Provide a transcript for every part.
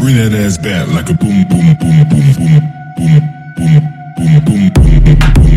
Bring that ass back like a boom, boom, boom, boom, boom, boom, boom, boom, boom, boom, boom, boom,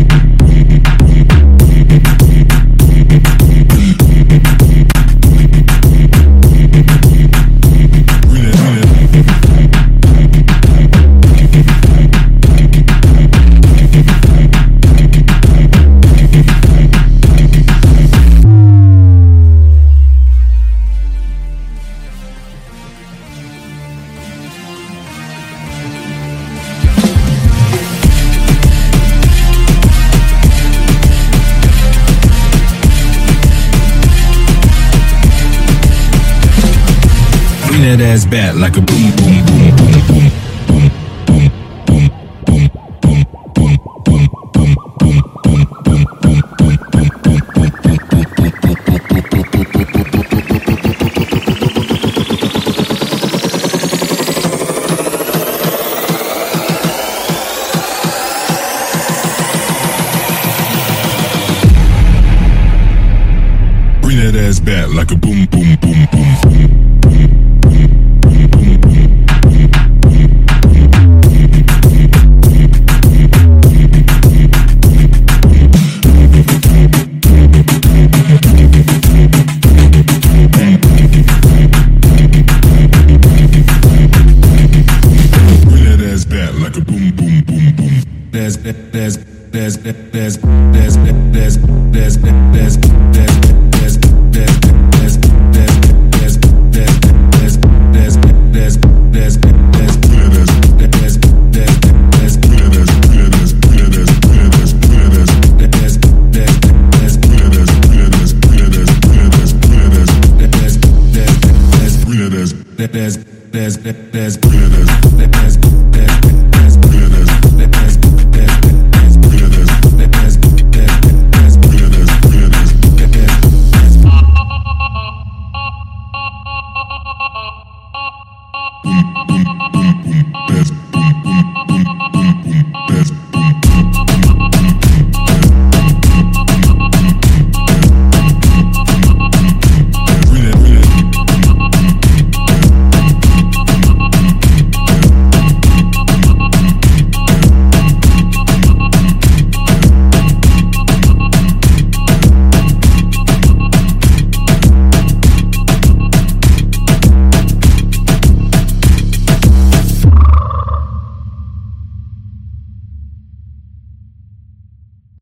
that ass back like a boom, boom, boom, boom, boom, boom, boom, boom, boom, boom, boom, boom, boom, boom, boom, boom, boom, bring that ass back like a boom, boom, boom, boom, boom. There's